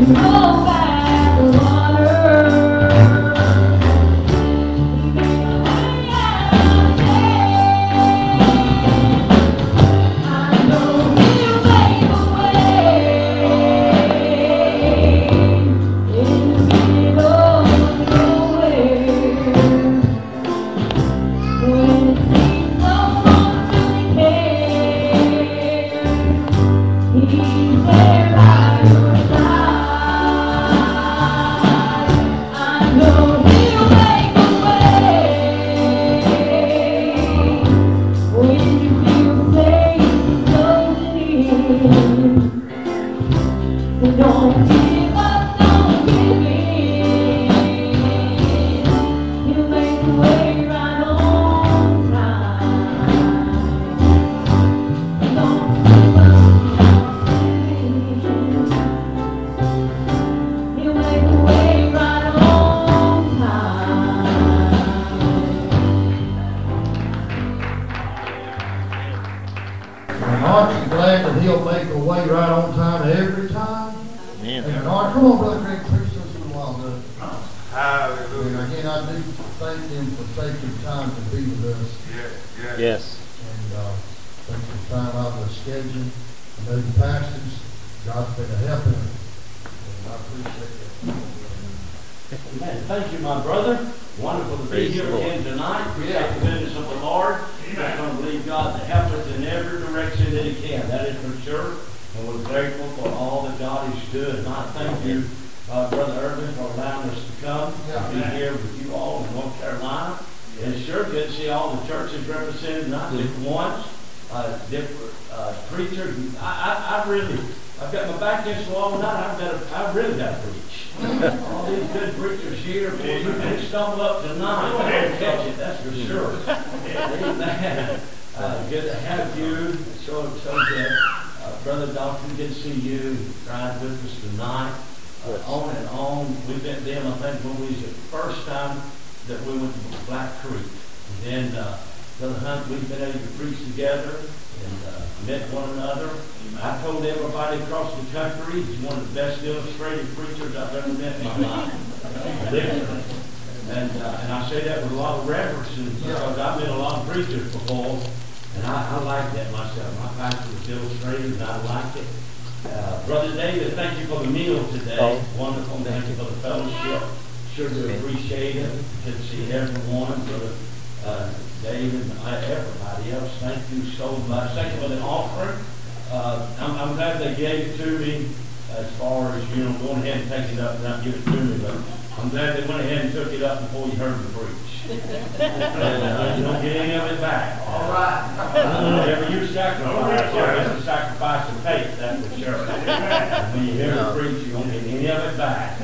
Thank you, my brother. Wonderful to be here again tonight. Appreciate the goodness of the Lord. I'm going to believe God to help us in every direction that He can. That is for sure. And we're grateful for all that God is doing. And I thank you, Brother Urban, for allowing us to come and be here with you all in North Carolina. And it's sure good to see all the churches represented, not different ones, different preachers. I've got my back against the wall tonight. I've really got to preach. All these good preachers here, boy, you can stumble up tonight. I'll catch it, that's for sure. Amen. Good to have you. So good. Brother Doctor, good to see you. Ride with us tonight. On and on. We've been them, I think, when we was the first time that we went to Black Creek. And then, Brother Hunt, we've been able to preach together and met one another. I told everybody across the country he's one of the best illustrated preachers I've ever met in my life. Literally. And I say that with a lot of reverence because I've met a lot of preachers before, and I like that myself. My pastor was illustrated, and I like it. Brother David, thank you for the meal today. Wonderful. Thank you for the fellowship. Sure to appreciate it. Good to see everyone. Brother David and everybody else, thank you so much. Thank you for the offering. I'm glad they gave it to me as far as, going ahead and taking it up and not give it to me, but I'm glad they went ahead and took it up before you heard me preach. You don't get any of it back. All right. Whatever you sacrifice, it's a sacrifice of faith, that's for sure. When you hear me preach, you don't get any of it back.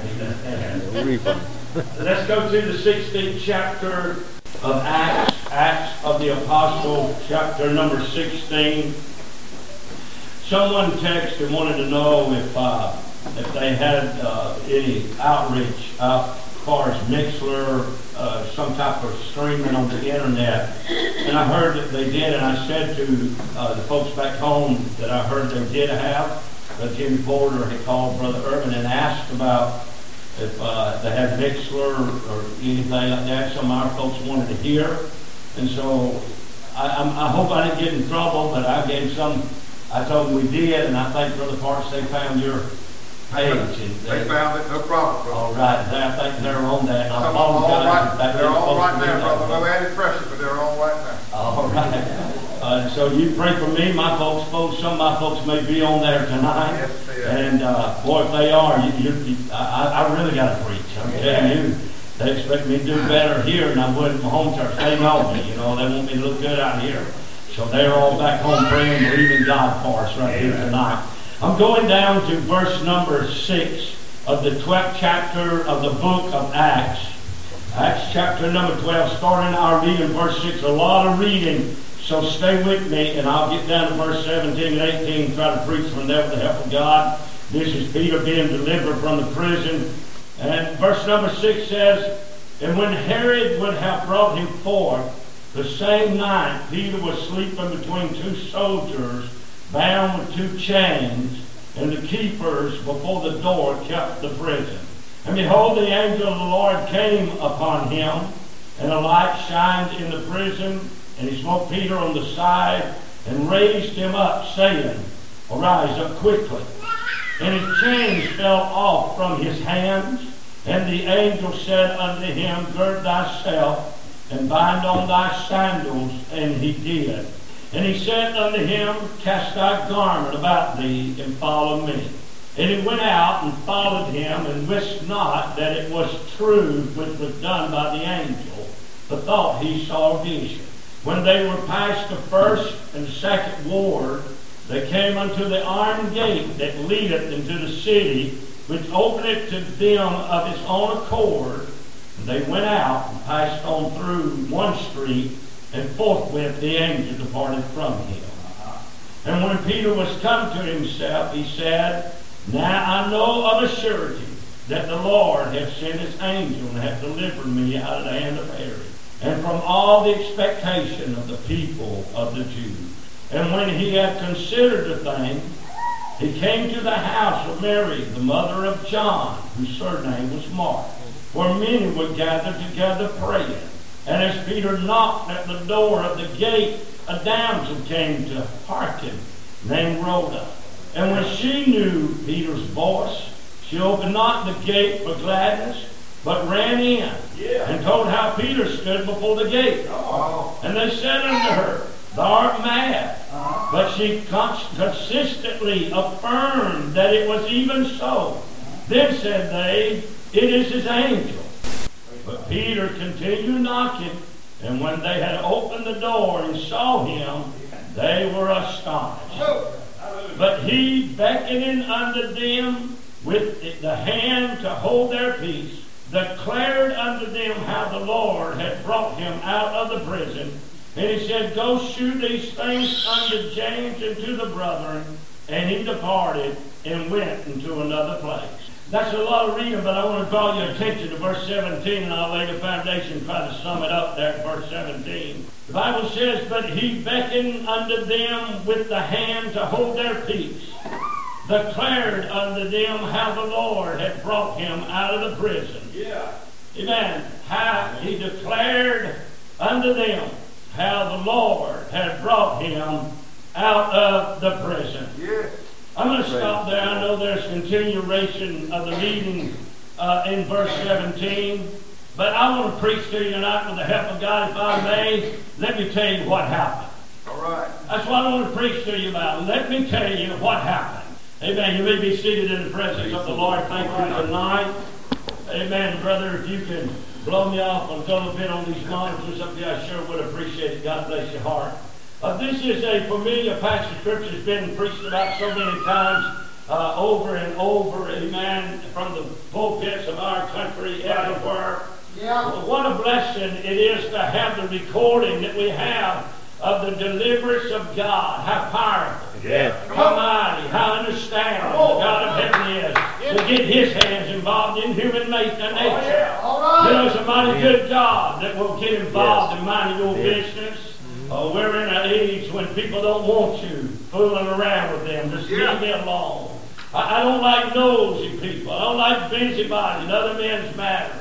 Let's go to the 16th chapter of Acts of the Apostle, chapter number 16. Someone texted and wanted to know if they had any outreach as far as Mixler, some type of streaming on the internet. And I heard that they did, and I said to the folks back home that I heard they did have. Jimmy Porter had called Brother Urban and asked about if they had Mixler or anything like that. Some of our folks wanted to hear. And so I hope I didn't get in trouble, but I gave some. I told them we did, and I think Brother Parks, they found your page. They found it, no problem, brother. All right, I think they're on that. And I apologize. They're all right there, brother. No added pressure, but they're all right now. All right. So you pray for me, my folks. Some of my folks may be on there tonight. Yes, they are. And boy, if they are, I really got to preach. I'm telling you. They expect me to do better here than I would at my home church. They know me, they want me to look good out here. So they're all back home praying, believing God for us right here tonight. I'm going down to verse number 6 of the 12th chapter of the book of Acts. Acts chapter number 12, starting our reading, verse 6. A lot of reading, so stay with me, and I'll get down to verse 17 and 18, try to preach from there with the help of God. This is Peter being delivered from the prison. And verse number 6 says, And when Herod would have brought him forth, the same night Peter was sleeping between two soldiers, bound with two chains. and the keepers before the door kept the prison. And behold, the angel of the Lord came upon him, and a light shined in the prison, and he smote Peter on the side, and raised him up, saying, Arise up quickly. And his chains fell off from his hands, and the angel said unto him, Gird thyself, and bind on thy sandals. And he did. And he said unto him, Cast thy garment about thee, and follow me. And he went out and followed him, and wist not that it was true which was done by the angel, but thought he saw a vision. When they were past the first and second ward, they came unto the iron gate that leadeth into the city, which openeth to them of its own accord. And they went out and passed on through one street, and forthwith the angel departed from him. And when Peter was come to himself, he said, Now I know of a surety that the Lord hath sent his angel, and hath delivered me out of the hand of Herod, and from all the expectation of the people of the Jews. And when he had considered the thing, he came to the house of Mary, the mother of John, whose surname was Mark, where many were gathered together praying. And as Peter knocked at the door of the gate, a damsel came to hearken, named Rhoda. And when she knew Peter's voice, she opened not the gate for gladness, but ran in, and told how Peter stood before the gate. And they said unto her, Thou art mad. But she consistently affirmed that it was even so. Then said they, It is his angel. But Peter continued knocking, and when they had opened the door and saw him, they were astonished. But he, beckoning unto them with the hand to hold their peace, declared unto them how the Lord had brought him out of the prison. And he said, Go shew these things unto James and to the brethren. And he departed and went into another place. That's a lot of reading, but I want to draw your attention to verse 17, and I'll lay the foundation and try to sum it up there at verse 17. The Bible says, But he beckoned unto them with the hand to hold their peace, declared unto them how the Lord had brought him out of the prison. Amen. How he declared unto them how the Lord had brought him out of the prison. I'm going to stop there. I know there's continuation of the reading in verse 17. But I want to preach to you tonight with the help of God, if I may. Let me tell you what happened. All right. That's what I want to preach to you about. Let me tell you what happened. Amen. You may be seated in the presence of the Lord. Thank you tonight. Amen. Brother, if you can blow me off a little bit on these monitors up there, I sure would appreciate it. God bless your heart. This is a familiar passage of Scripture. It's been preached about so many times over and over, amen, from the pulpits of our country, everywhere. What a blessing it is to have the recording that we have of the deliverance of God. How powerful, how mighty, how understanding the God of heaven is to get his hands involved in human nature. You know, it's a mighty good God that will get involved in minding your business. We're in an age when people don't want you fooling around with them. Just leave me alone. I don't like nosy people. I don't like busybody in other men's matters.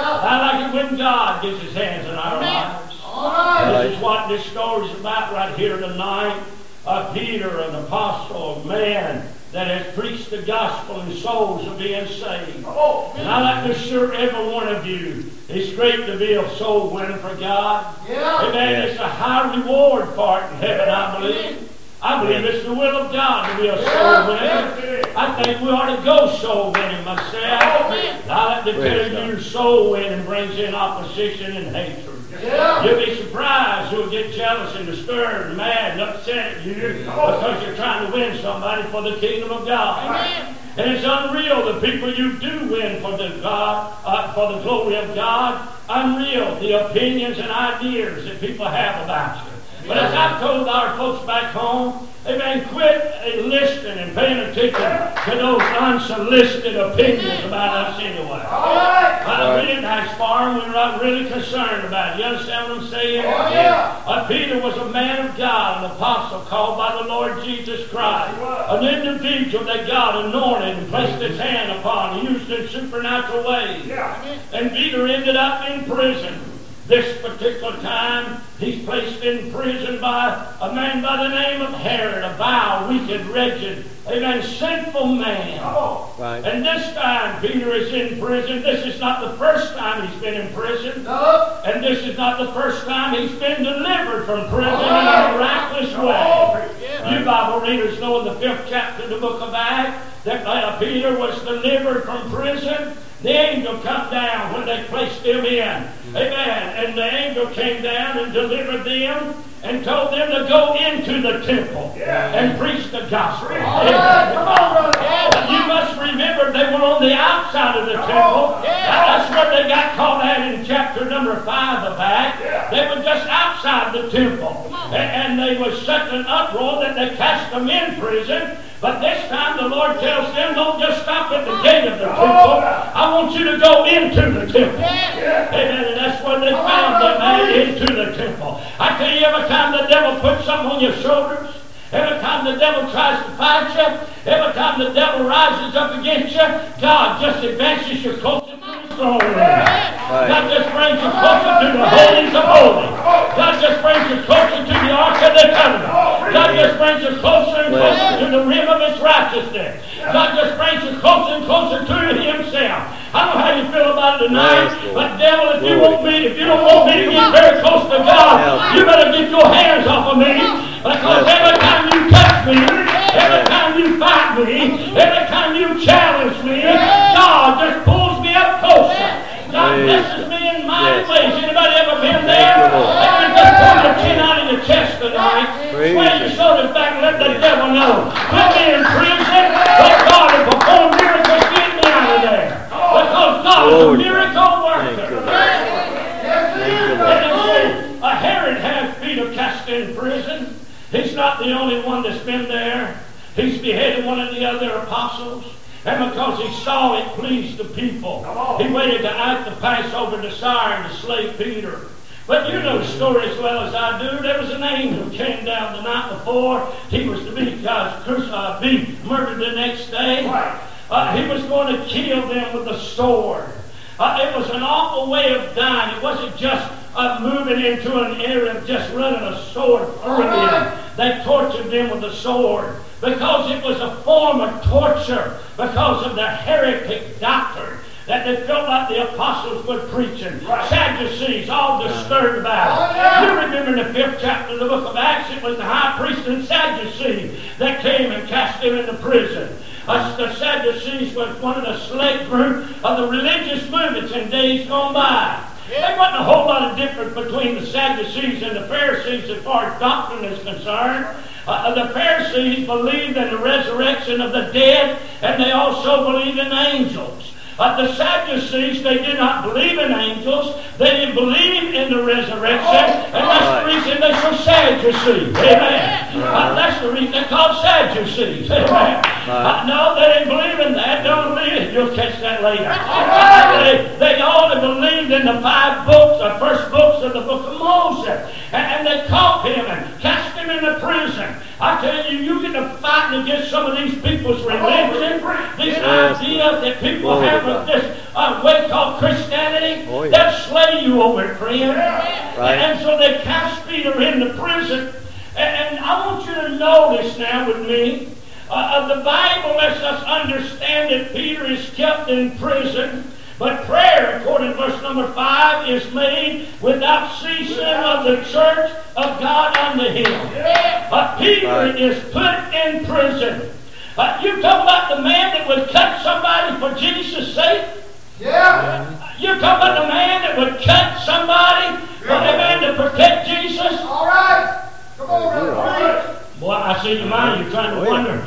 I like it when God gets his hands in our lives. This is what this story is about right here tonight. Peter, an apostle, a man that has preached the gospel and souls are being saved. And I'd like to assure every one of you, it's great to be a soul winner for God. Amen. It's a high reward for it in heaven, I believe. I believe it's the will of God to be a soul winner. I think we ought to go soul winning myself. I like to tell you, soul winning brings in opposition and hatred. You'll be surprised who'll get jealous and disturbed and mad and upset at you because you're trying to win somebody for the kingdom of God. And it's unreal the people you do win for the God, for the glory of God. Unreal the opinions and ideas that people have about you. But as I've told our folks back home, Amen. Quit listening and paying attention to those unsolicited opinions about us anyway. We didn't ask for them. We're not really concerned about it. You understand what I'm saying? Peter was a man of God, an apostle called by the Lord Jesus Christ. An individual that God anointed and placed his hand upon, used in supernatural ways. And Peter ended up in prison. This particular time, he's placed in prison by a man by the name of Herod, a vile, wicked, wretched, amen, sinful man. Right. And this time Peter is in prison. This is not the first time he's been in prison. And this is not the first time he's been delivered from prison in a miraculous way. You Bible readers know in the 5th chapter of the book of Acts that Peter was delivered from prison. The angel come down when they placed him in. Amen. And the angel came down and delivered them and told them to go into the temple and preach the gospel. You must remember they were on the outside of the temple. That's where they got caught at in chapter number 5 of Acts. They were just outside the temple. And they were such an uproar that they cast them in prison. But this time the Lord tells them, don't just stop at the gate of the temple. I want you to go into the temple. And that's where they found them, into the temple. I tell you, every time the devil puts something on your shoulders, every time the devil tries to fight you, every time the devil rises up against you, God just advances you closer to his throne room. God just brings you closer to the holies of holies. God just brings you closer to the ark of the covenant. God just brings you closer and closer to the rim of his righteousness. God just brings you closer and closer to himself. I don't know how you feel about it tonight, but devil, if you don't want me to get very close to God, you better get your hands off of me. Because every time you touch me, every time you fight me, every time you challenge me, God just pulls me up closer. God blesses me in mighty ways. Anybody ever been there? Everybody just pull your chin out of your chest tonight. Sway your shoulders back and let the devil know. Put me in prison. Let God has performed miracles. Get me out of there. Because God is a miracle worker. Herod has Peter cast in prison. He's not the only one that's been there. He's beheaded one of the other apostles. And because he saw it pleased the people, he waited to act the Passover desire to slay Peter. But you know the story as well as I do. There was an angel who came down the night before. He was to be murdered the next day. He was going to kill them with a sword. It was an awful way of dying. It wasn't just moving into an area of just running a sword through them. They tortured them with a sword because it was a form of torture because of the heretic doctrine that they felt like the apostles were preaching. Sadducees, all disturbed about it. You remember in the 5th chapter of the book of Acts, it was the high priest and Sadducees that came and cast him into prison. The Sadducees was one of the select group of the religious movements in days gone by. There wasn't a whole lot of difference between the Sadducees and the Pharisees as far as doctrine is concerned. The Pharisees believed in the resurrection of the dead, and they also believed in angels. The Sadducees, they did not believe in angels. They didn't believe in the resurrection. And that's the reason they're so Sadducees. Amen. That's the reason they're called Sadducees. Amen. No, they didn't believe in that. Don't believe it. You'll catch that later. They all believed in the 5 books, the first books of the book of Moses. And they caught him and cast him into prison. I tell you, you get to fighting against some of these people's religion, this idea that people have of this way called Christianity. They'll slay you over it, friend. And so they cast Peter into prison. And I want you to notice now with me, the Bible lets us understand that Peter is kept in prison. But prayer, according to verse number 5, is made without ceasing of the church of God unto him. Peter is put in prison. You talk about the man that would cut somebody for Jesus' sake? You talk about the man that would cut somebody for the man to protect Jesus? All right. Come on, brother. Boy, I see your mind. You're trying to wonder.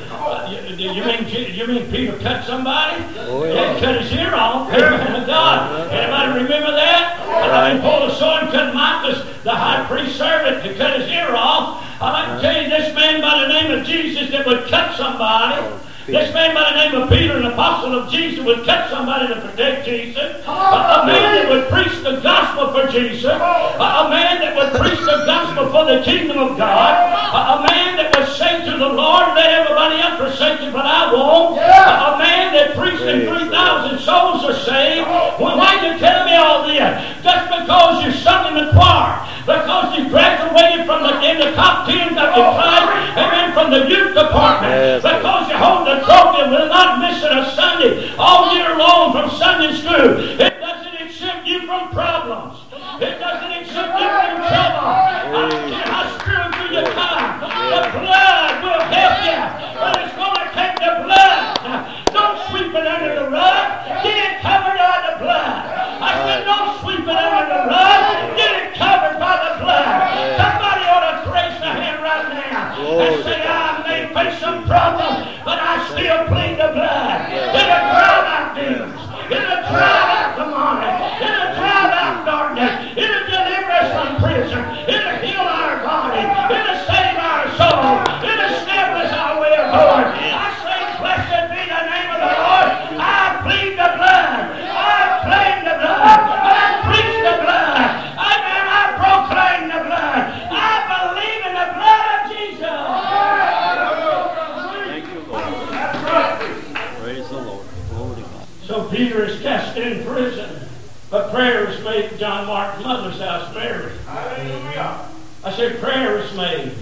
You mean Peter cut somebody? He cut his ear off. Amen to God. Anybody remember that? He pulled a sword and cut Malchus, the high priest's servant, to cut his ear off. I'd like to tell you, this man by by the name of Jesus that would cut somebody. This man by the name of Peter, an apostle of Jesus, would cut somebody to protect Jesus. A man that would preach the gospel for Jesus. A man that would preach the gospel for the kingdom of God. A man that would say to the Lord, let everybody else forsake you, but I won't. A man that preached and 3,000 souls are saved. Well, why do you tell me all this? Just because you sung in the choir. Because you graduated from in the top 10 of your class, and then from the youth department. Because you hold the trophy with not missing a Sunday all year long from Sunday school. It doesn't exempt you from problems. It doesn't exempt you from trouble. I don't care how spiritual you come. The blood will help you. But it's going to take the blood. Don't sweep it under the rug. Get it covered by the blood. I said don't sweep it under the rug. Get it covered by the blood. Somebody ought to raise their hand right now and say, I may face some problems, but I still plead the blood. It'll drive out demons. It'll drive out demonic. It'll drive out darkness. It'll deliver us from prison. It'll heal our body. It'll save our soul. It'll establish our way of going. I say, blessed be the name of the Lord. I plead the blood. I claim the blood. I preach the blood. Amen. I proclaim the blood. I believe in the blood of Jesus. Thank you, Lord. That's right. Praise the Lord. Glory to God. So Peter is cast in prison. But prayer is made at John Mark's mother's house, Mary. Hallelujah. I said prayer is made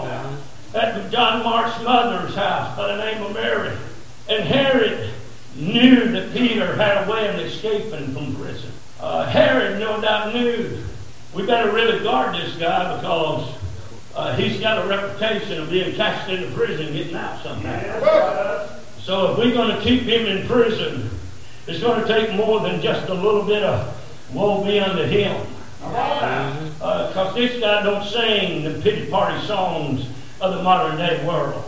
at John Mark's mother's house by the name of Mary. And Herod knew that Peter had a way of escaping from prison. Herod no doubt knew we better really guard this guy because he's got a reputation of being cast into prison, getting out somehow. So if we're going to keep him in prison, it's going to take more than just a little bit of woe be unto him. Because this guy don't sing the pity party songs of the modern day world.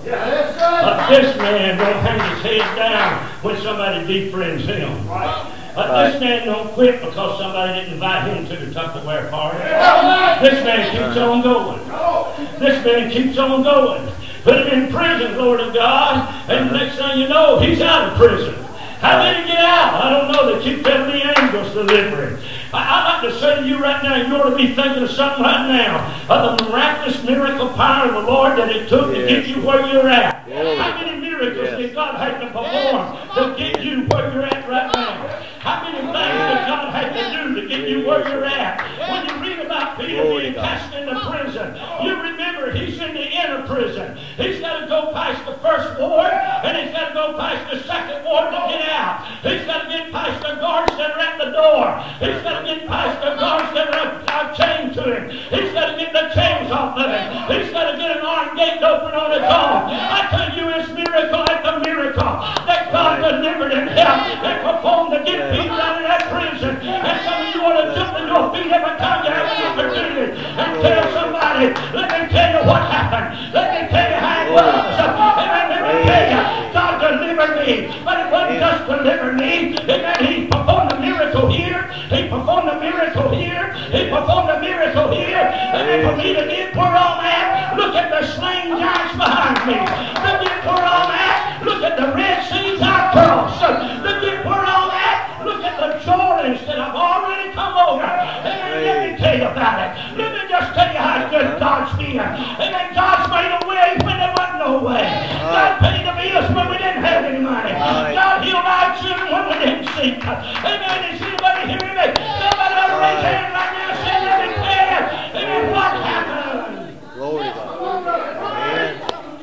This man don't hang his head down when somebody defriends him. This man don't quit because somebody didn't invite him to the Tupperware party. This man keeps on going. This man keeps on going. Put him in prison, glory to God, and the next thing you know, he's out of prison. How did he get out? I don't know. They keep telling the angels deliver him. I'd like to say to you right now, you ought to be thinking of something right now, of the miraculous miracle power of the Lord that it took to get you where you're at. How many miracles did God have to perform to get you where you're at right now? How many things did God have to do to get you where you're at? When you read about Peter being cast into prison, you remember he's in the inner prison. He's got to go past the first ward, and he's got to go past the second ward to get out. He's got to get past the guards that are at the door. He's got to get past the guards that are chained to him. He's got to get the chains off of him. He's got to get an iron gate open on his own. I tell you, it's miracle after miracle that God delivered and helped and performed to get Peter out of that prison. And some of you want to jump to your feet every time you have an opportunity and tell somebody, let me tell you what happened. Let me tell you how it was. Let me tell you, God delivered me. But it wasn't just deliver me. He performed a miracle here. He performed a miracle here. He performed a miracle here. And then for me to get where I'm at, look at the slain giants behind me. To get where I'm at, look at the Red Seas I crossed. To get where I'm at, look at the Jordans that I've already come over. And let me tell you about it. Let me just tell you how good God's been. And then God's made a way when there wasn't no way. God paid the bills when we didn't have any money. God healed our children when we didn't seek. Amen. Is anybody hearing me? Somebody ought to raise their hand right now and say, let me tell you. Amen. What happened? Glory to God. Amen.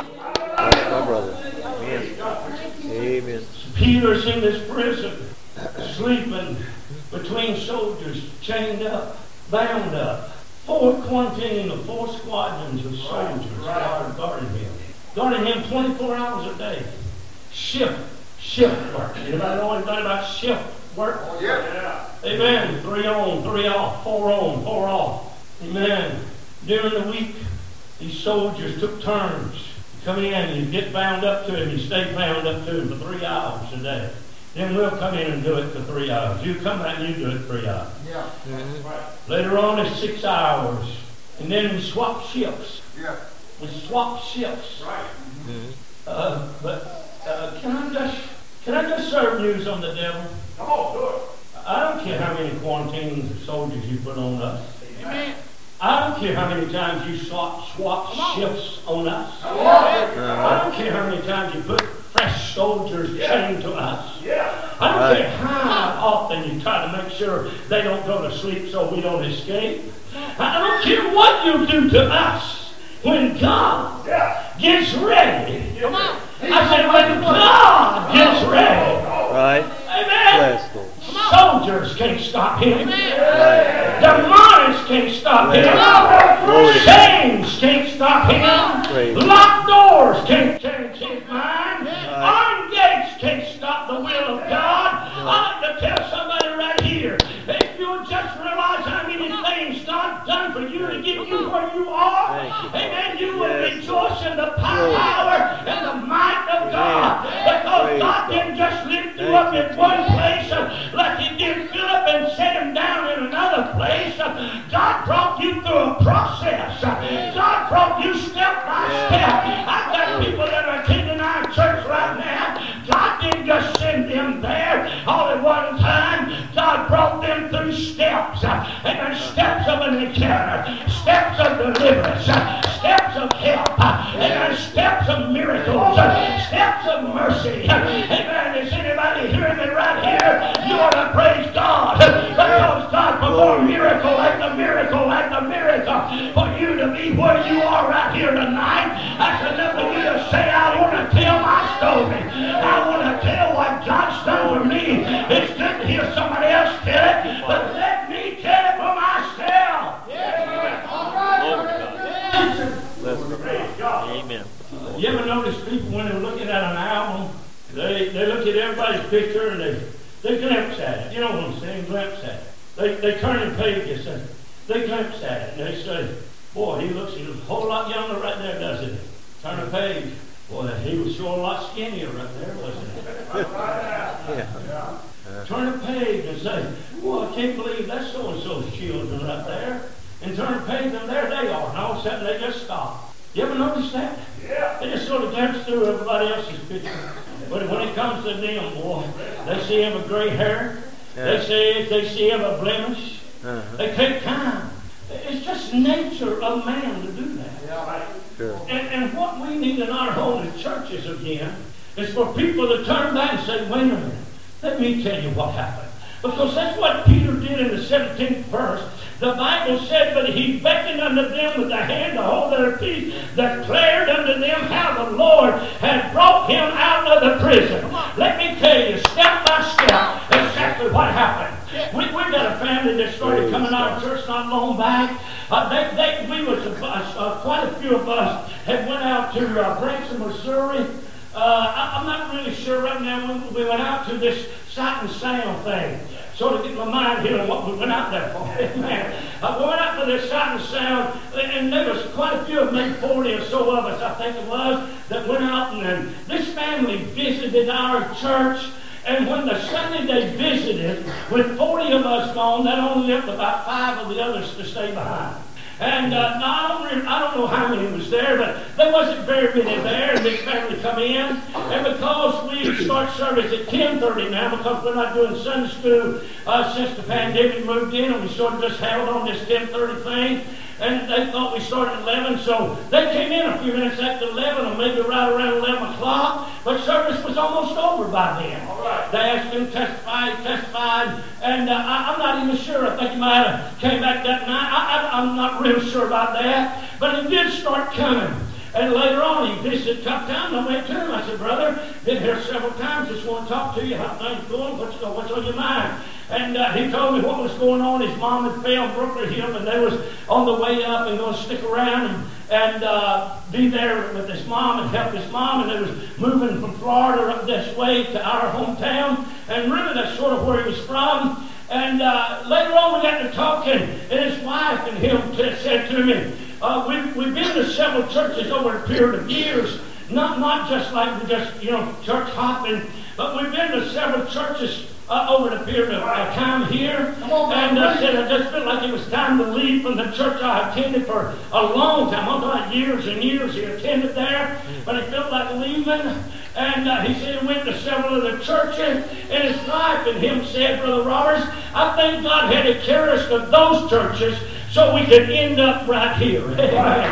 That's my brother. Amen. Amen. Peter's in this prison, sleeping between soldiers, chained up, bound up. Quarantining the 4 squadrons of soldiers guarding him. Guarding him 24 hours a day. Shift work. Anybody know anything about shift work? Yeah. Amen. 3 on, 3 off, 4 on, 4 off. Amen. During the week, these soldiers took turns. Come in and you get bound up to him. You stay bound up to him for 3 hours a day. Then we'll come in and do it for 3 hours. You come back and you do it 3 hours. Yeah. Later on it's 6 hours. And then we swap shifts. Yeah. We swap shifts. Right. But can I just serve news on the devil? Come on, do it. I don't care how many quarantine soldiers you put on us. Amen. I don't care how many times you swap shifts on us. I don't care how many times you put fresh soldiers chained to us. I don't care how often you try to make sure they don't go to sleep so we don't escape. I don't care what you do to us. When God gets ready, I said, when God gets ready, Right. amen. Bless Lord. Soldiers can't stop him. Right. Demonics can't stop him. Glory to God. Chains can't stop him. Praise Locked doors can't change his mind. Right. Iron gates can't stop the will of God. I like to tell somebody right here, if you just realize how many things God's done for you to get you where you are, Thank you. amen, you will Yes. rejoice in the Glory. power and the might of God. Because Praise God God. didn't just lift you Thank up you, in one Jesus. place like he did Philip and set him down in another place. God brought you through a process. God brought you step by step. I've got people that are attending our church right now. God didn't just send them there all at one time. God brought them through steps. And steps of an encounter, steps of deliverance, steps of help, and steps of miracles, steps of mercy. Amen. Is anybody hearing me right here? You ought to praise God because God performed miracle after miracle after miracle for you to be where you are right here tonight. That's enough for you to say, I want to tell my story. I want to tell what God's done for me. It's good to hear somebody else tell it, but let me tell it for myself. Bless God. Amen. You ever notice people when they're looking at an album, they look at everybody's picture and they glimpse at it. You know what I'm saying? Glimpse at it. They turn the pages and they glimpse at it and they say, boy, he looks a whole lot younger right there, doesn't he? Turn the page. Boy, he was sure a lot skinnier right there, wasn't he? Yeah. Turn the page and say, well, I can't believe that's so-and-so's children right there. And turn the page and there they are. And all of a sudden they just stop. You ever notice that? Yeah. They just sort of glance through everybody else's picture. But when it comes to them, boy, they see him with gray hair. They see him a blemish. They take time. It's just nature of man to do that. Sure. And what we need in our holy churches again is for people to turn back and say, wait a minute, let me tell you what happened. Because that's what Peter did in the 17th verse. The Bible said, but he beckoned unto them with the hand to hold their peace, declared unto them how the Lord had brought him out of the prison. Let me tell you, step by step, exactly what happened. We got a family that started coming out of church not long back. Quite a few of us had went out to Branson, Missouri. I'm not really sure right now when we went out to this sight and sound thing. Sort of get my mind here on what we went out there for. Amen. We went out for this sight and sound, and there was quite a few of maybe 40 or so of us, I think it was, that went out, and this family visited our church. And when the Sunday they visited, with 40 of us gone, that only left about 5 of the others to stay behind. And now I don't know how many was there, but there wasn't very many there. And this family come in, and because we start service at 10:30 now, because we're not doing Sunday school since the pandemic moved in, and we sort of just held on this 10:30 thing. And they thought we started at 11, so they came in a few minutes after 11, or maybe right around 11 o'clock, but service was almost over by then. Right. They asked him to testify, he testified, and I'm not even sure. I think he might have came back that night. I'm not real sure about that, but he did start coming. And later on, he visited a couple times. I went to him. I said, brother, been here several times. Just want to talk to you. How things going? What's on your mind? And he told me what was going on. His mom had fell and broke her hip, and they was on the way up and going to stick around and be there with his mom and help his mom. And they was moving from Florida up this way to our hometown. And really, that's sort of where he was from. And later on, we got to talking, and his wife and him said to me, we've been to several churches over a period of years, not just like we just, church hopping, but we've been to several churches over the period of time here, and said I just felt like it was time to leave from the church I attended for a long time. I'm talking years and years he attended there, but he felt like leaving. And he said he went to several of the churches in his life, and him said, Brother Roberts, I think God had to carry us to those churches so we could end up right here. Right.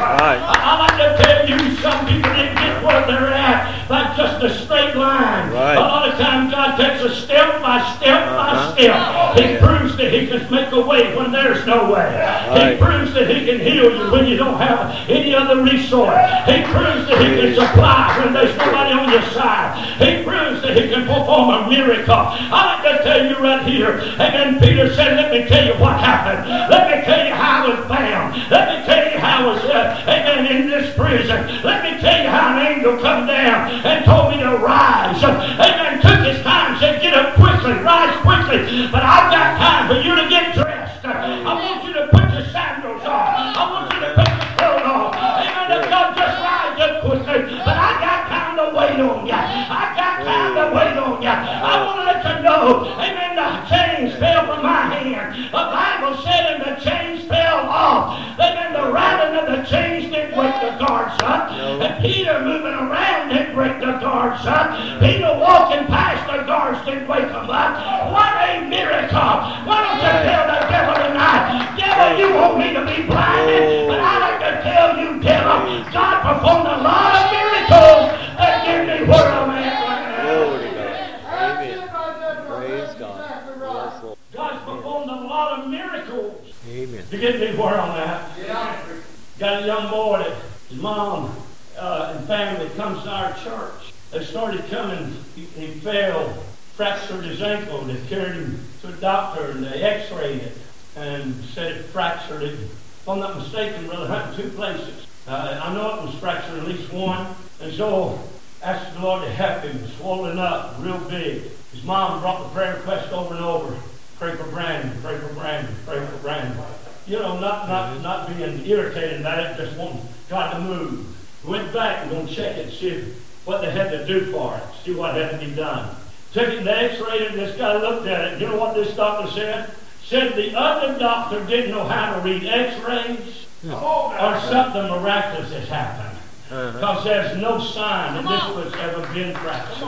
I like to tell you, some people didn't get where they're at by just a straight line. Right. A lot of times God takes us step by step by step. He proves that He can make a way when there's no way. He proves that He can heal you when you don't have any other resource. He proves that He can supply when there's nobody on your side. He proves that He can perform a miracle. I like to tell you right here, amen, Peter said, let me tell you what happened. Let me tell you how I was bound. Let me tell you how I was, amen, in this prison. Let me tell you how an angel come down and told me to rise. Amen, took his time, said, get up quickly, rise quickly. But I've got time for you to get dressed. I want you to put your sandals on. I want you to put your clothes on. Amen, if God just rise up quickly. But I got time to wait on you. I got time to wait on you. I want to let you know, amen, the chains fell from my hand. The Bible said, and the chains fell off. Amen, the rattling of the chains didn't wake the guards up. And Peter moving around didn't break the guards up. Peter walking past the guards didn't wake them up. What a miracle. Why don't you tell the devil tonight, devil, you want me to be blinded, but I like to tell you, devil, God performed a lot of miracles that give me where I'm at right now. Glory to God. Amen. Praise God. Yes, Lord. God's performed a lot of miracles. Amen. To get me where I'm at. Yeah. Got a young boy that his mom and family comes to our church. They started coming. He fell, fractured his ankle. They carried him to a doctor and they x-rayed it and said it fractured it. If I'm not mistaken, Brother Hunt, 2 places. I know it was fractured at least one. And so asked the Lord to help him. Swollen up, real big. His mom brought the prayer request over and over. Pray for Brandon, pray for Brandon, pray for Brandon. You know, not being irritated about it, just wanting God to move. Went back and going to check it, see what they had to do for it, see what had to be done. Took it and they x-rayed it, and this guy looked at it. You know what this doctor said? Said the other doctor didn't know how to read x-rays or something miraculous has happened. Because there's no sign that this was ever been fractured.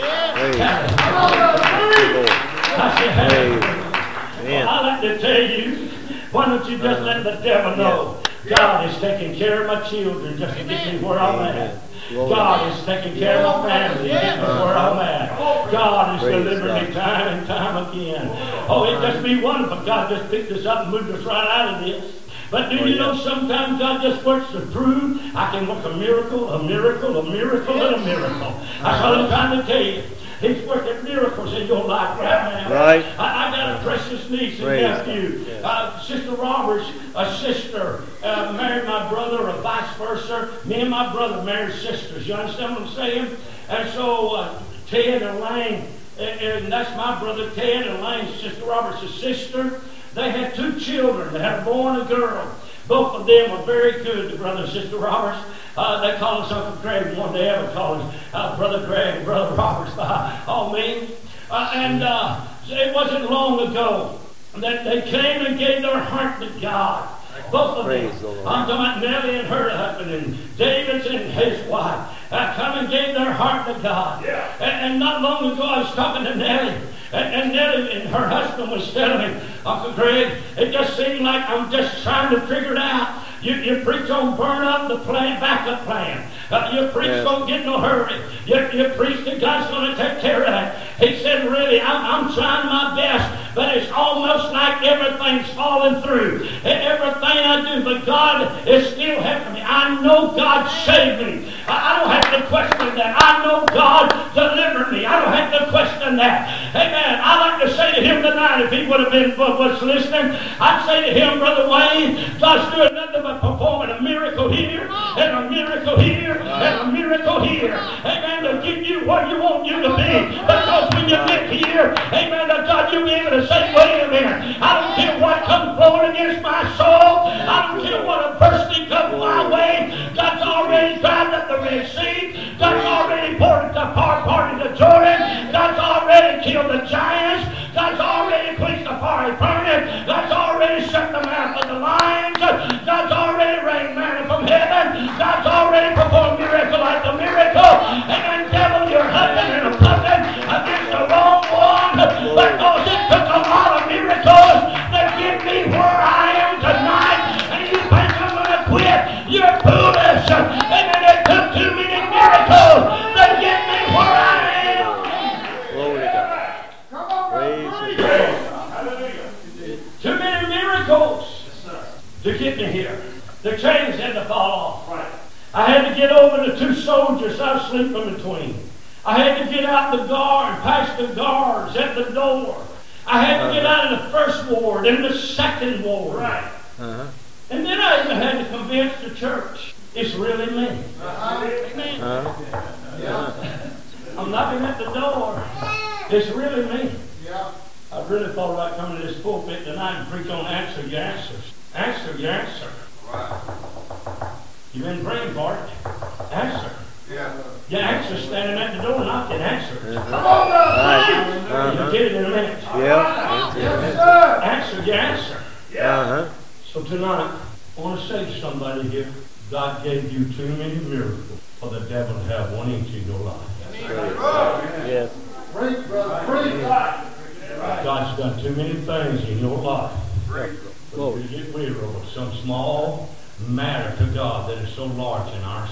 Well, I like to tell you, why don't you just let the devil know God is taking care of my children just to get me where I'm at. God is taking care of my family to get me where I'm at. God is delivering me time and time again. Oh, it'd just be wonderful if God just picked us up and moved us right out of this. But do you know sometimes God just works to prove I can work a miracle, a miracle, a miracle, and a miracle. That's what I'm trying to tell you. He's working miracles in your life right now. Right. I got a precious niece and nephew. Sister Roberts, a sister, married my brother, or vice versa. Me and my brother married sisters. You understand what I'm saying? And so Ted and Elaine, and that's my brother Ted and Elaine, Sister Roberts' sister. They had 2 children. They had a boy and a girl. Both of them were very good to Brother and Sister Roberts. They call us Uncle Craig. One day ever call us Brother Craig and Brother Roberts by all means. It wasn't long ago that they came and gave their heart to God. Both of them. I'm talking about Nellie and her husband and David and his wife. Come and gave their heart to God. Yeah. And not long ago I was talking to Nellie. And Nellie and her husband was telling me, Uncle Greg, it just seemed like I'm just trying to figure it out. You preach on burn up the plan, backup plan. You preach don't get no hurry. You preach that God's going to take care of it. He said, really, I'm trying my best, but it's almost like everything's falling through. Everything I do, but God is still helping me. I know God saved me. I don't have to question that. I know God delivered me. I don't have to question that. Amen. I'd like to say to him tonight, if he would have been was listening, I'd say to him, Brother Wayne, God's doing nothing but performing a miracle here, and a miracle here, and a miracle here. Amen. To get you where you want you to be. Because when you get here, amen, to God, you'll be able to say, wait a minute. I don't care what comes blowing against my soul. I don't care what adversity comes my way. God's already dried up the Red Sea. God's already parted the Jordan. God's already killed the giants. God's already performed miracle after miracle. Amen. Devil, you're huffing and puffing against the wrong one. Because it took a lot of miracles to get me where I am tonight. And you think I'm going to quit? You're foolish. Amen. It took too many miracles to get me where I am. Glory to God. Praise the Lord. Too many miracles to get me here. The chains had to fall off. Right. I had to get over the two soldiers I was sleeping between. I had to get out the guard, past the guards at the door. I had to get out of the first ward and the second ward. Right. And then I even had to convince the church it's really me. I'm knocking at the door. It's really me. Yeah. I really thought about coming to this pulpit tonight and preach on answer your answers. Answer your answer. Right. You've been praying for it. Answer. Yeah. Your answer standing at the door knocking. Answer. Come on now, please. You'll get it in a minute. Yeah. Yes, sir. Answer your answer. Yeah. So tonight, I want to say to somebody here, God gave you too many miracles for the devil to have 1 inch in your life. Yes. Preach, brother. Preach. God's done too many things in your life. But you get weary over some small matter to God that is so large in our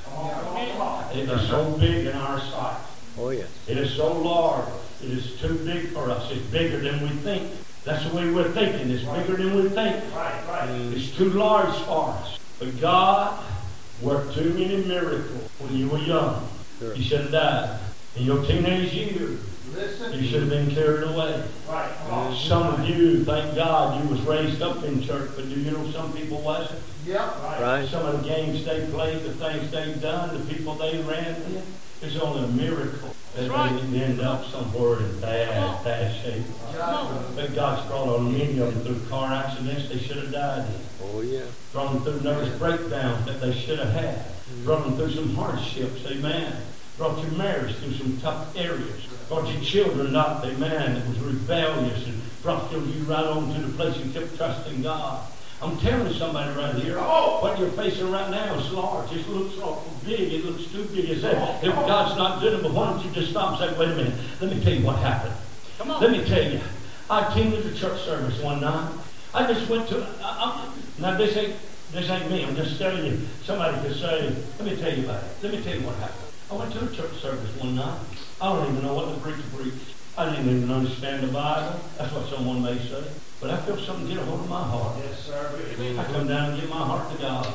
sight. It is so big in our sight. Oh, yes. It is so large. It is too big for us. It's bigger than we think. That's the way we're thinking. It's bigger than we think. It's too large for us. But God worked too many miracles when you were young. Sure. You should have died. In your teenage years, you should have been carried away. Some of you, thank God, you was raised up in church, but do you know some people wasn't? Right. Some of the games they played, the things they've done, the people they ran with, it's only a miracle that they didn't end up somewhere in bad shape. But God's brought on many of them through car accidents they should have died in. Oh, yeah. Brought them through nervous breakdowns that they should have had. Brought them through some hardships, amen. Brought your marriage through some tough areas. Brought your children up, amen, that was rebellious and brought you right on to the place you kept trusting God. I'm telling somebody right here, what you're facing right now is large. It looks awful big. It looks too big. If God's not good, but why don't you just stop and say, wait a minute, let me tell you what happened. Come on. Let me tell you. I attended a church service one night. I just went to, now this ain't me. I'm just telling you. Somebody could say, let me tell you about it. Let me tell you what happened. I went to a church service one night. I don't even know what the preacher preached. I didn't even understand the Bible. That's what someone may say. But I feel something get a hold of my heart. Yes, sir. I come down and give my heart to God.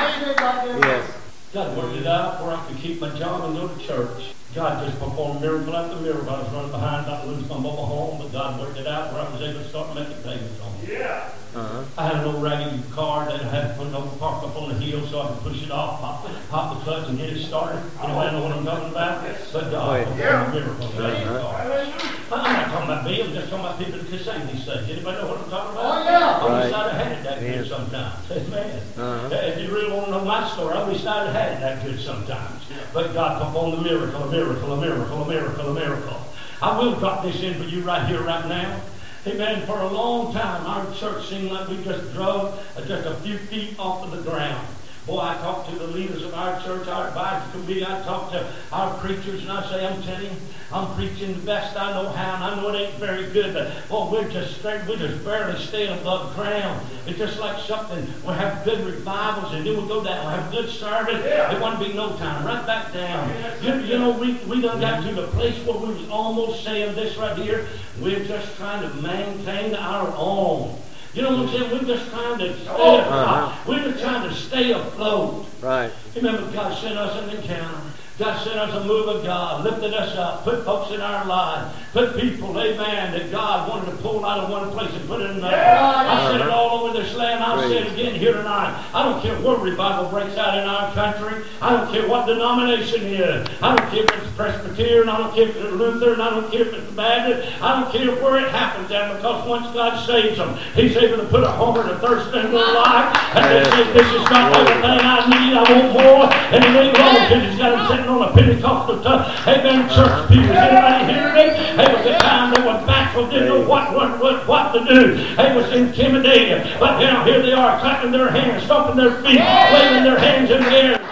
Yes. God worked it out where I could keep my job and go to church. God just performed miracle after miracle. I was running behind, about to lose my mobile home, but God worked it out where I was able to start making payments on it. Yeah. I had an old raggedy car that I had to put over parked up on the hill so I could push it off, pop the clutch and get it started. Anybody know what I'm talking about? But God performed a miracle. I'm not talking about me, I'm just talking about people that can sing these things. Anybody know what I'm talking about? Oh, yeah. I wish I'd have had it that good sometimes. Amen. If you really want to know my story, I wish I'd have had it that good sometimes. But God performed a miracle, a miracle, a miracle, a miracle, a miracle. I will drop this in for you right here, right now. Amen. For a long time, our church seemed like we just drove just a few feet off of the ground. Boy, I talk to the leaders of our church, our advisory committee. I talk to our preachers, and I say, I'm telling you, I'm preaching the best I know how, and I know it ain't very good, but boy, we're just barely staying above ground. It's just like something. We have good revivals, and then we go down. We have good service. It won't be no time. Right back down. You know, we done got to the place where we was almost saying this right here. We're just trying to maintain our own. You know what I'm saying? We're just trying to stay afloat. We're just trying to stay afloat. Right. Remember, God sent us an encounter. God sent us a move of God, lifted us up, put folks in our lives, put people, amen, that God wanted to pull out of one place and put it in another. I said it all over this land. I'll say it again here tonight. I don't care where revival breaks out in our country. I don't care what denomination it is. I don't care if it's Presbyterian. I don't care if it's Lutheran. I don't care if it's Baptist. I don't care where it happens at, because once God saves them, He's able to put a hunger and a thirst in their life. And they say, this is not everything I need. I want more. And it ain't long because He's got them sitting on a Pentecostal amen, church pews. Anybody hear me? It was a time they were backward, didn't know what to do. They was intimidated. But now here they are, clapping their hands, stomping their feet, waving their hands in the air.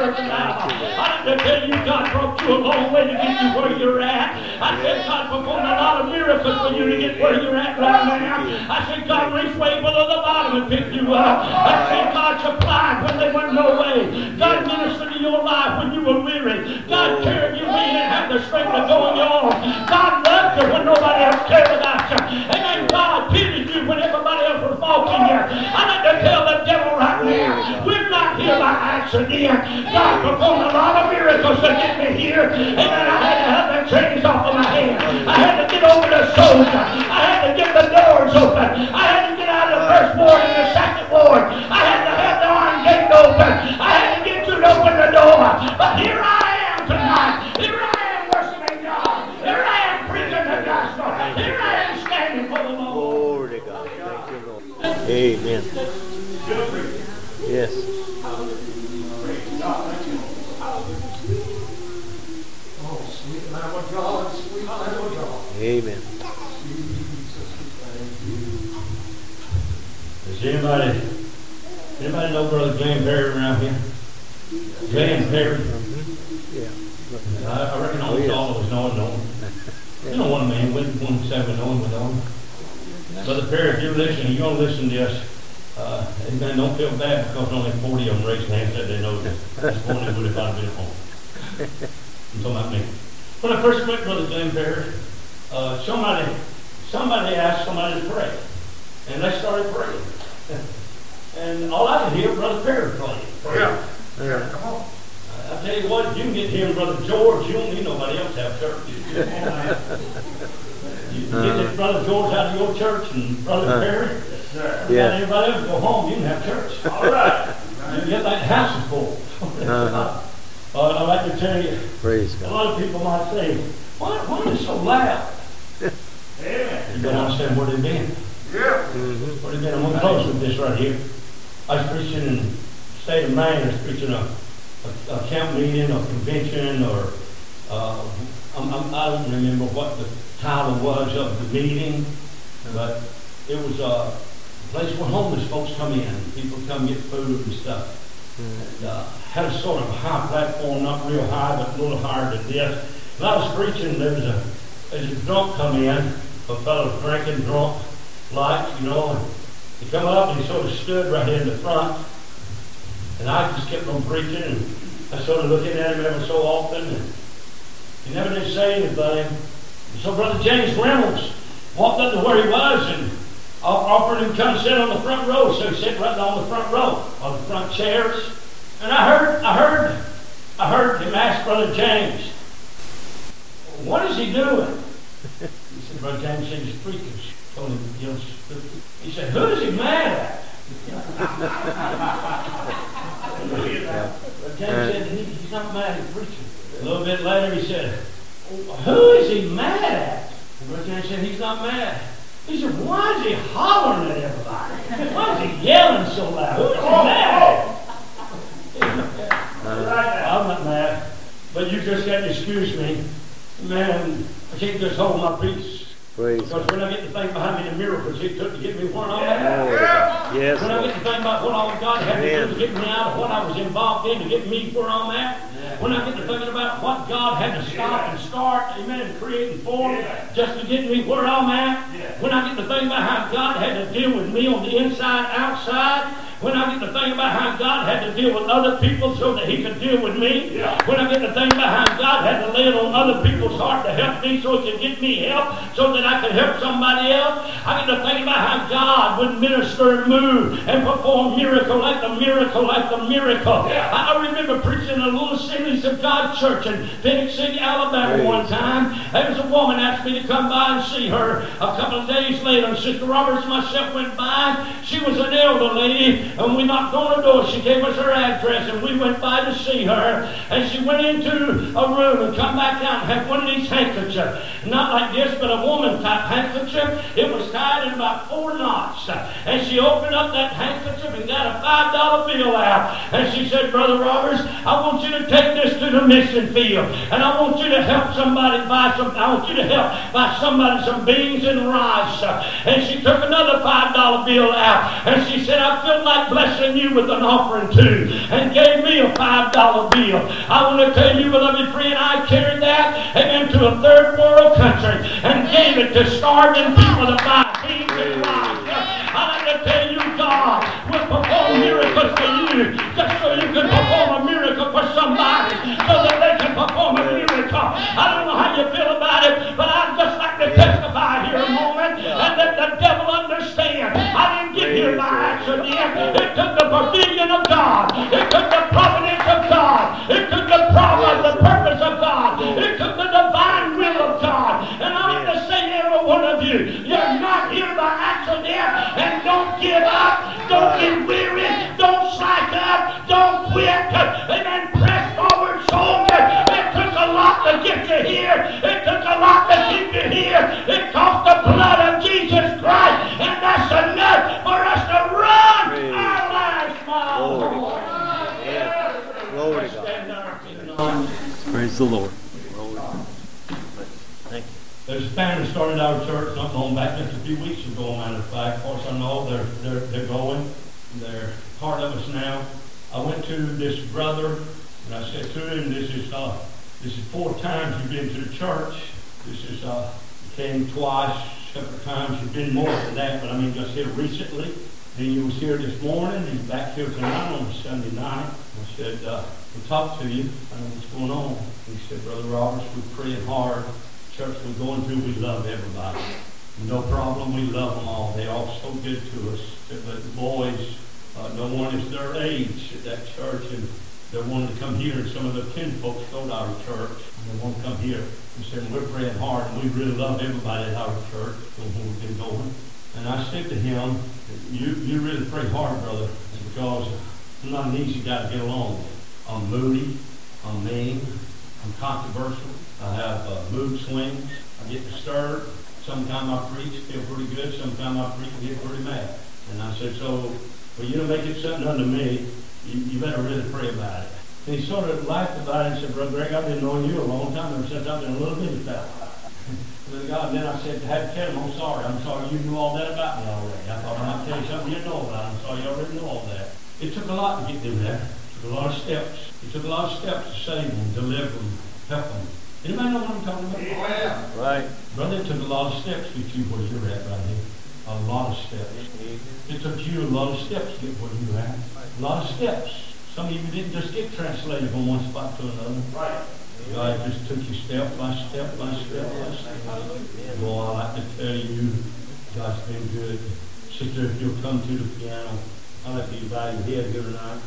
church now. I like to tell you, God brought you a long way to get you where you're at. I said, God performed a lot of miracles for you to get where you're at right now. I said, God reached way below the bottom and picked you up. I said, God supplied when there was no way. God ministered to your life when you were weary. God carried you when you didn't have the strength to go on your own. God loved you when nobody else cared about you. Amen. God pitied you when everybody else was mocking you. I like to tell the devil right now, we're not here by accident. God performed a lot of miracles to get me here. Amen. I had to have the chains off of my hands. I had to get over the soldier. I had to get the doors open. I had to get out of the first ward and the second ward. I had to have the iron gate open. I had to get you to open the door. But here I am tonight. Here I am worshiping God. Here I am preaching the gospel. Here I am standing for the Lord. Glory to God. Thank you, Lord. Amen. Yes. Oh, sweet Lamb of God, sweet Lamb of God. Amen. Does anybody know Brother Glenn Perry around here? Glenn Perry. Yeah. I reckon almost all of us know him. You know one man, one say we know him. Brother Perry, if you're listening, you're going to listen to us. Amen. Don't feel bad because only 40 of them raised hands that they know this morning would have been at home. I'm talking about me. When I first met Brother Glenn Perry, somebody asked somebody to pray. And they started praying. And all I could hear Brother Perry playing. Yeah, come on. I tell you what, you can get him, Brother George, you don't need nobody else to have church. You can get this Brother George out of your church and Brother Perry. Yeah. Let everybody else go home, you can have church. All right. You get that house is full. I like to tell you, Praise a God. lot of people might say, why is it so loud? You don't understand where they've been. Yeah. Where they've been. I'm going to close with this right here. I was preaching in the state of Maine. I was preaching a camp meeting or convention or I don't remember what the title was of the meeting, but it was a place where homeless folks come in. People come get food and stuff. And had a sort of high platform, not real high, but a little higher than this. And I was preaching, there was a drunk come in, a fellow drinking, drunk, like, you know, and he come up and he sort of stood right here in the front. And I just kept on preaching, and I sort of looking at him every so often, and he never did say anything. And so Brother James Reynolds walked up to where he was and offered him to come sit on the front row. So he sat right on the front row, on the front chairs. And I heard him ask Brother James, "What is he doing?" He said, Brother James said, "He's preaching." Told him, you know, he said, "Who is he mad at?" But James said, he's not mad, he's preaching. A little bit later he said, "Who is he mad at?" And Brother James said, "He's not mad." He said, "Why is he hollering at everybody? Why is he yelling so loud? Who is he mad at?" I'm not mad, but you just got to excuse me. Man, I can't just hold my peace. Praise Because God. when I get to think behind me the miracles He took to get me where I'm at, Glory to God. Yes, when I Lord. get to think about what all God had to do to get me out of what I was involved in to get me where I'm at, when I get to thinking about what God had to stop and start, amen, and create and form just to get me where I'm at, when I get to think about how God had to deal with me on the inside, outside, when I get to think about how God had to deal with other people so that He could deal with me, when I get to think about how God had to lay it on other people's heart to help me so He could get me help so that I could help somebody else, I get to think about how God would minister and move and perform miracle like the miracle like the miracle. I remember preaching in a little Assemblies of God church in Phoenix City, Alabama one time. There was a woman asked me to come by and see her. A couple of days later, Sister Roberts and myself went by. She was an elder lady, and we knocked on the door. She gave us her address, and we went by to see her. And she went into a room and come back out and had one of these handkerchiefs. Not like this, but a woman-type handkerchief. It was tied in about 4 knots. And she opened up that handkerchief and got a $5 bill out. And she said, Brother Roberts, I want you to take this to the mission field. And I want you to help somebody buy somebody some beans and rice. And she took another $5 bill out. And she said, I feel like blessing you with an offering too. And gave me a $5 bill. I want to tell you, beloved friend, I carried that and into a third world country and gave it to starving people to buy beans and rice. I like to tell you, God will perform miracles for you just so you can perform a miracle for somebody so that they can perform a miracle. I don't know how you feel about it, but I'd just like to testify here a moment and let the devil understand I didn't get here by accident. It took the provision of God. It took the providence of God. It took the purpose of God. It took the divine will of God. And I want to say to every one of you, you're not here by accident, and don't give up. Don't get weary. Don't slack up. Don't quit. Amen. Press forward, soldier. It took a lot to get you here. It took a lot to keep you here. It cost the blood of Jesus Christ, and that's enough for us to run our lives, my Lord. Glory to God. Praise the Lord. Thank you. There's a band that started our church not long back, just a few weeks ago, matter of fact. Of course, I know they're going. They're part of us now. I went to this brother, and I said to him, this is 4 times you've been to the church. This is, you came twice, several times. You've been more than that, but I mean just here recently. Then you was here this morning, and back here tonight on Sunday night. I said, we'll talk to you. I know what's going on. He said, Brother Roberts, we're praying hard. Church we're going to, we love everybody. No problem, we love them all. They're all so good to us. But the boys, no one is their age at that church, and they're wanting to come here, and some of the kin folks go to our church, and they want to come here. He said, we're praying hard, and we really love everybody at our church when we've been going. And I said to him, you really pray hard, brother, because I'm not an easy guy to get along with. I'm moody, I'm mean, I'm controversial. I have mood swings. I get disturbed. Sometimes I preach, feel pretty good. Sometimes I preach, get pretty mad. And I said, so for you to make it something unto me, you better really pray about it. And he sort of laughed about it and said, Brother Greg, I've been knowing you a long time ever since I've been a little bitty fella. And then I said, I had to tell him, I'm sorry you knew all that about me already. I thought, I'll tell you something you know about. I'm sorry you already know all that. It took a lot to get through that. It took a lot of steps. It took a lot of steps to save them, deliver them, help them. Anybody know what I'm talking about? Yeah. Right. Brother, it took a lot of steps to get you where you're at right here. A lot of steps. It took you a lot of steps to get where you're at. A lot of steps. Some of you didn't just get translated from one spot to another. Right. God just took you step by step by step by step. Boy, I like to tell you, God's been good. Sister, if you'll come to the piano, I'd like you to bow your head here tonight.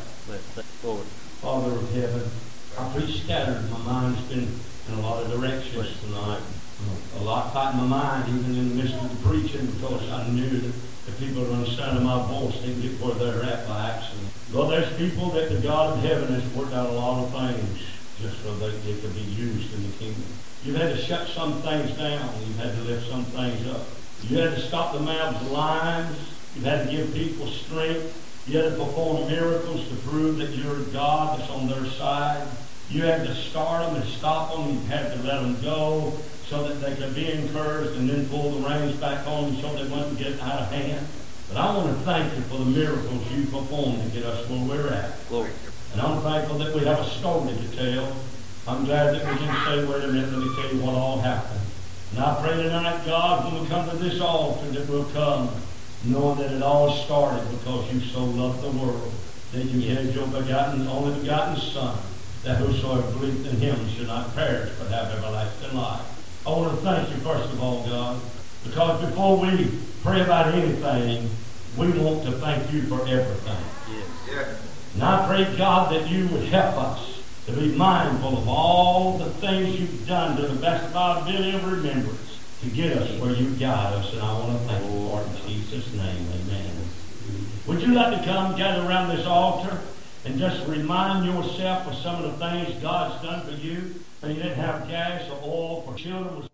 Father of heaven, I preach scattered. My mind's been in a lot of directions tonight. A lot caught in my mind, even in the midst of the preaching, because I knew that the people that understand my voice didn't get where they're at by accident. Lord, there's people that the God of heaven has worked out a lot of things just so that they could be used in the kingdom. You've had to shut some things down. You've had to lift some things up. You had to stop the mouths of lions. You've had to give people strength. You had to perform miracles to prove that you're God that's on their side. You had to start them and stop them. You had to let them go so that they could be encouraged and then pull the reins back on them so they wouldn't get out of hand. But I want to thank you for the miracles you performed to get us where we're at. Glory. And I'm thankful that we have a story to tell. I'm glad that we can say, wait a minute, let me tell you what all happened. And I pray tonight, God, when we come to this altar, that we'll come knowing that it all started because you so loved the world, that you gave your only begotten Son, that whosoever believeth in him should not perish but have everlasting life. I want to thank you, first of all, God, because before we pray about anything, we want to thank you for everything. Yes. And I pray, God, that you would help us to be mindful of all the things you've done to the best of our ability and remembrance to get us where you guide us. And I want to thank you for it in Jesus' name. Amen. Would you like to come gather around this altar and just remind yourself of some of the things God's done for you? And you didn't have gas or oil, for children was